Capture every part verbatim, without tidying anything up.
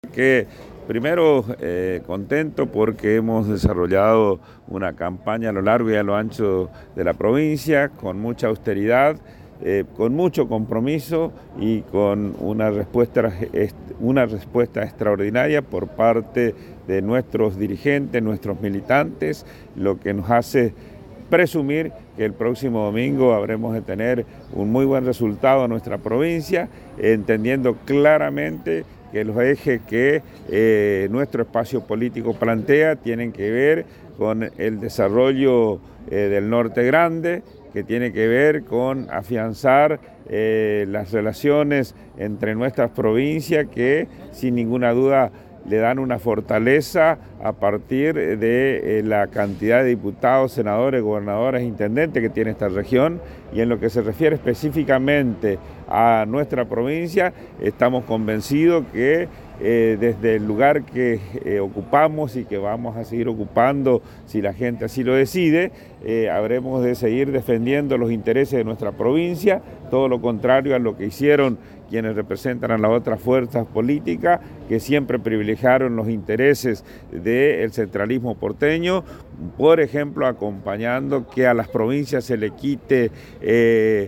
Que primero eh, contento porque hemos desarrollado una campaña a lo largo y a lo ancho de la provincia con mucha austeridad, eh, con mucho compromiso y con una respuesta, una respuesta extraordinaria por parte de nuestros dirigentes, nuestros militantes, lo que nos hace presumir que el próximo domingo habremos de tener un muy buen resultado en nuestra provincia, entendiendo claramente que los ejes que eh, nuestro espacio político plantea tienen que ver con el desarrollo eh, del Norte Grande, que tiene que ver con afianzar eh, las relaciones entre nuestras provincias que sin ninguna duda le dan una fortaleza a partir de eh, la cantidad de diputados, senadores, gobernadores, intendentes que tiene esta región, y en lo que se refiere específicamente a nuestra provincia, estamos convencidos que eh, desde el lugar que eh, ocupamos y que vamos a seguir ocupando si la gente así lo decide, eh, habremos de seguir defendiendo los intereses de nuestra provincia, todo lo contrario a lo que hicieron quienes representan a las otras fuerzas políticas que siempre privilegiaron los intereses del centralismo porteño, por ejemplo, acompañando que a las provincias se le quite eh,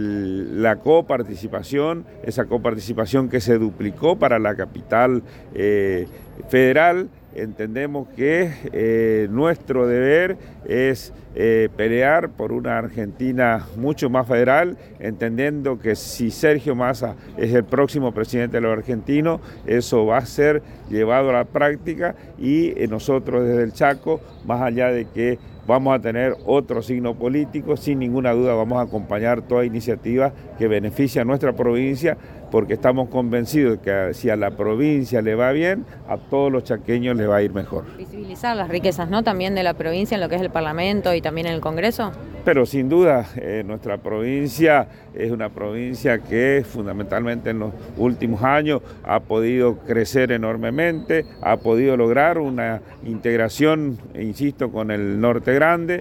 el, la coparticipación, esa coparticipación que se duplicó para la capital eh, federal. Entendemos que eh, nuestro deber es eh, pelear por una Argentina mucho más federal, entendiendo que si Sergio Massa es el próximo presidente de los argentinos, eso va a ser llevado a la práctica y eh, nosotros desde el Chaco, más allá de que vamos a tener otro signo político, sin ninguna duda vamos a acompañar toda iniciativa que beneficie a nuestra provincia, porque estamos convencidos de que si a la provincia le va bien, a todos los chaqueños les va a ir mejor. Visibilizar las riquezas, ¿no?, también de la provincia en lo que es el Parlamento y también en el Congreso. Pero sin duda, eh, nuestra provincia es una provincia que fundamentalmente en los últimos años ha podido crecer enormemente, ha podido lograr una integración, insisto, con el Norte Grande.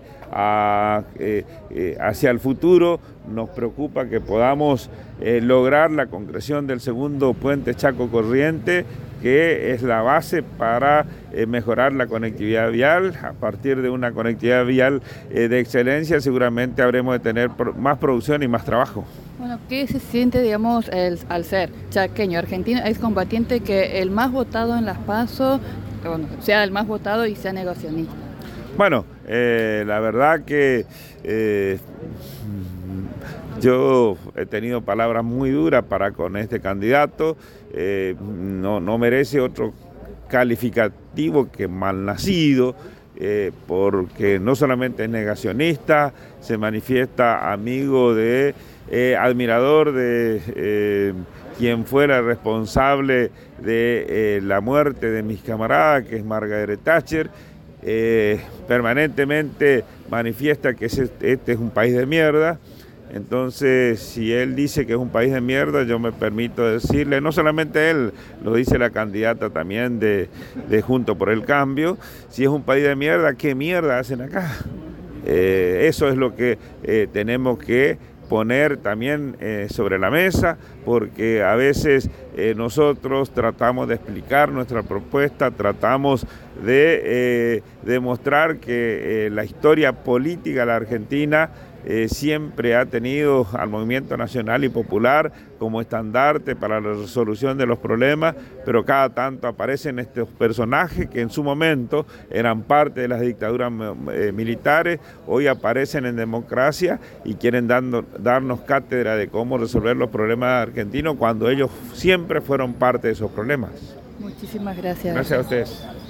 A, eh, eh, hacia el futuro nos preocupa que podamos eh, lograr la concreción del segundo puente Chaco Corriente, que es la base para eh, mejorar la conectividad vial. A partir de una conectividad vial eh, de excelencia, seguramente habremos de tener pro más producción y más trabajo. Bueno, ¿qué se siente, digamos, el, al ser chaqueño, argentino, excombatiente, que el más votado en las PASO, bueno, sea el más votado y sea negacionista? Bueno, eh, la verdad que eh, yo he tenido palabras muy duras para con este candidato, eh, no, no merece otro calificativo que malnacido, eh, porque no solamente es negacionista, se manifiesta amigo de, eh, admirador de eh, quien fuera responsable de eh, la muerte de mis camaradas, que es Margaret Thatcher. Eh, permanentemente manifiesta que ese, este es un país de mierda. Entonces, si él dice que es un país de mierda, yo me permito decirle, no solamente él, lo dice la candidata también de, de Juntos por el Cambio, si es un país de mierda, ¿qué mierda hacen acá? Eh, eso es lo que eh, tenemos que poner también eh, sobre la mesa, porque a veces eh, nosotros tratamos de explicar nuestra propuesta, tratamos de eh, demostrar que eh, la historia política de la Argentina eh, siempre ha tenido al movimiento nacional y popular como estandarte para la resolución de los problemas, pero cada tanto aparecen estos personajes que en su momento eran parte de las dictaduras eh, militares, hoy aparecen en democracia y quieren dando, darnos cátedra de cómo resolver los problemas argentinos cuando ellos siempre fueron parte de esos problemas. Muchísimas gracias. Gracias a ustedes.